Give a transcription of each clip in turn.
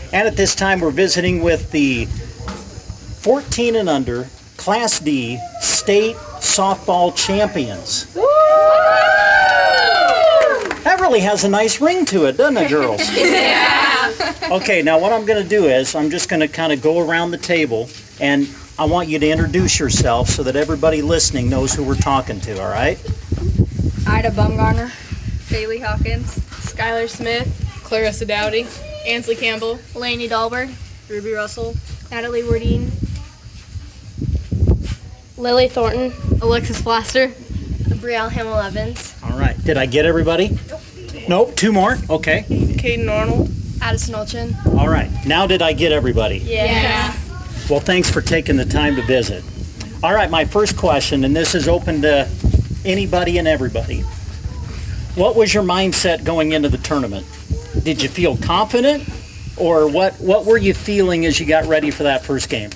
And at this time, we're visiting with the 14 and under Class D state softball champions. That really has a nice ring to it, doesn't it, girls? Yeah. Okay, now what I'm going to do is I'm just going to kind of go around the table, and I want you to introduce yourself so that everybody listening knows who we're talking to, all right? Ida Bumgarner, Bailey Hawkins, Skylar Smith, Clarissa Dowdy, Ansley Campbell, Lainey Dahlberg, Ruby Russell, Natalie Wardine, Lily Thornton, Alexis Plaster, Brielle Hamill-Evans, All right. Did I get everybody? Nope. Two more? Okay. Caden Arnold. Addison Olchin. All right. Now did I get everybody? Yeah. Well, thanks for taking the time to visit. All right, my first question, and this is open to anybody and everybody. What was your mindset going into the tournament? Did you feel confident, or what were you feeling as you got ready for that first game?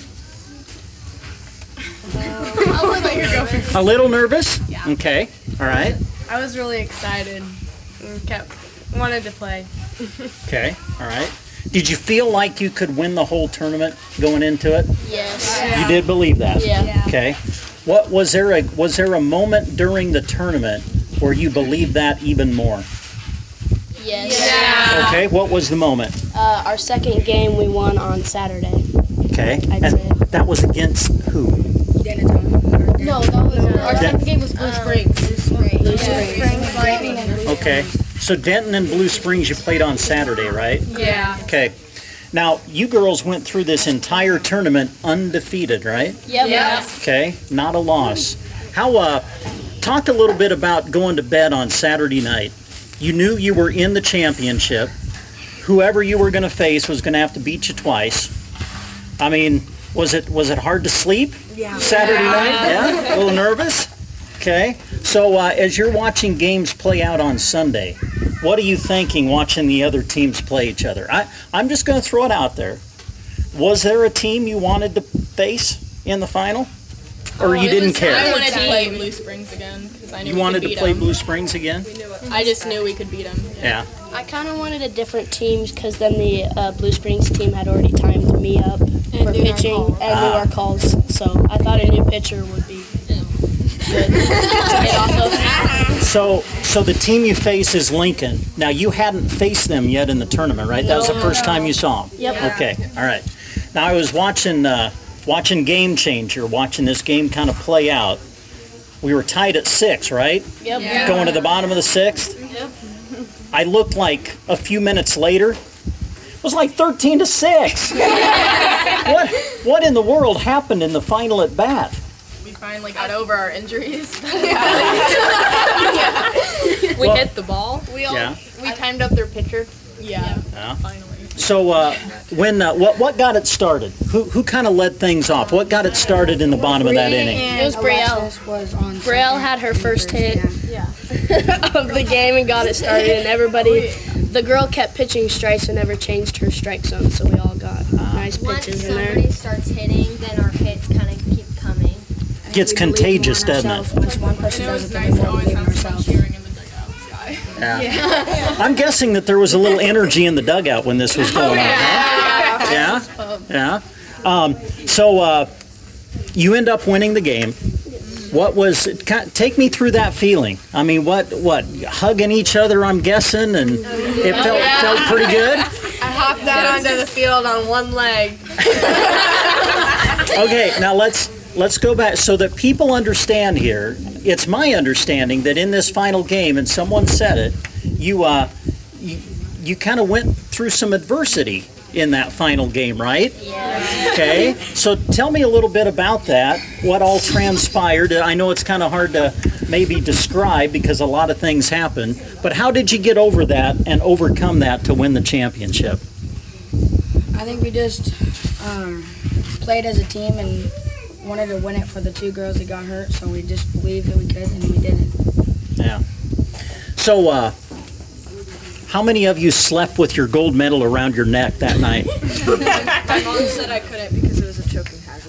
I'll let you go. A little nervous? Yeah. Okay. All right. I was really excited and wanted to play. Okay. All right. Did you feel like you could win the whole tournament going into it? yes. You did believe that? Yeah. Okay. What was there a moment during the tournament where you believed that even more? Yes. Yeah. Okay. What was the moment? Our second game we won on Saturday. Okay. I'd And say. that was against who? No, that was Our second game was Blue Springs. Blue Springs. Okay. So Denton and Blue Springs you played on Saturday, right? Yeah. Okay. Now, you girls went through this entire tournament undefeated, right? Yep. Yeah. Okay. Not a loss. How talk a little bit about going to bed on Saturday night. You knew you were in the championship. Whoever you were going to face was going to have to beat you twice. I mean, was it hard to sleep? Yeah. Saturday night? Yeah? A little nervous? Okay. So as you're watching games play out on Sunday, what are you thinking watching the other teams play each other? I'm just going to throw it out there. Was there a team you wanted to face in the final? Or you didn't I care? wanted to play Blue Springs again because I knew You we wanted could to beat play them. Blue Springs again? I just knew we could beat them. Yeah. I kind of wanted a different team because then the Blue Springs team had already timed me up for knew our pitching calls. and knew our calls. So I thought a new pitcher would be good to get off of. So the team you face is Lincoln. Now, you hadn't faced them yet in the tournament, right? That was the first time you saw them? Yep. Okay, all right. Now, I was watching Game Changer, watching this game kind of play out. We were tied at 6, right? Yep. Yeah. Going to the bottom of the 6th. Yep. I looked like a few minutes later, it was like 13-6. What in the world happened in the final at bat? We finally got over our injuries. We Well- hit the ball. Yeah. We timed up their pitcher. Yeah. Yeah. Finally. So what got it started? Who kind of led things off? What got it started in the bottom of that inning? It was Brielle. Brielle had her first hit of the game and got it started, and everybody, the girl kept pitching strikes and never changed her strike zone, so we all got nice Once pitches in there. somebody starts hitting, then our hits kind of keep coming. Gets contagious, doesn't it? Once one person It does was it, nice then to we all always believe in have someone ourselves. cheering in the dugout. Yeah. I'm guessing that there was a little energy in the dugout when this was going on. Huh? Yeah. Yeah. So you end up winning the game. What was it? Take me through that feeling. I mean, what hugging each other? I'm guessing, and it felt pretty good. I hopped out onto the field on one leg. Okay, now let's go back so that people understand here. It's my understanding that in this final game, and someone said it, you kind of went through some adversity in that final game, right? Yeah. Okay, so tell me a little bit about that, what all transpired. I know it's kind of hard to maybe describe because a lot of things happen, but how did you get over that and overcome that to win the championship? I think we just played as a team and wanted to win it for the two girls that got hurt, so we just believed that we could, and we did it. Yeah. So, how many of you slept with your gold medal around your neck that night? My mom said I couldn't because it was a choking hazard.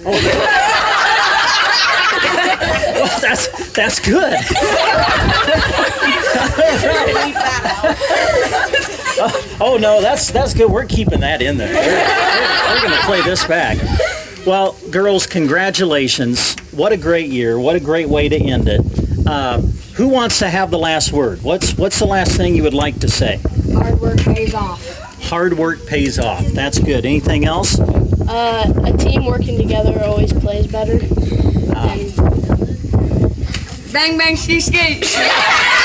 Well, that's good. All right. Oh no, that's good. We're keeping that in there. We're going to play this back. Well, girls, congratulations. What a great year. What a great way to end it. Who wants to have the last word? What's the last thing you would like to say? Hard work pays off. Hard work pays off. That's good. Anything else? A team working together always plays better. Bang, bang, ski, skate.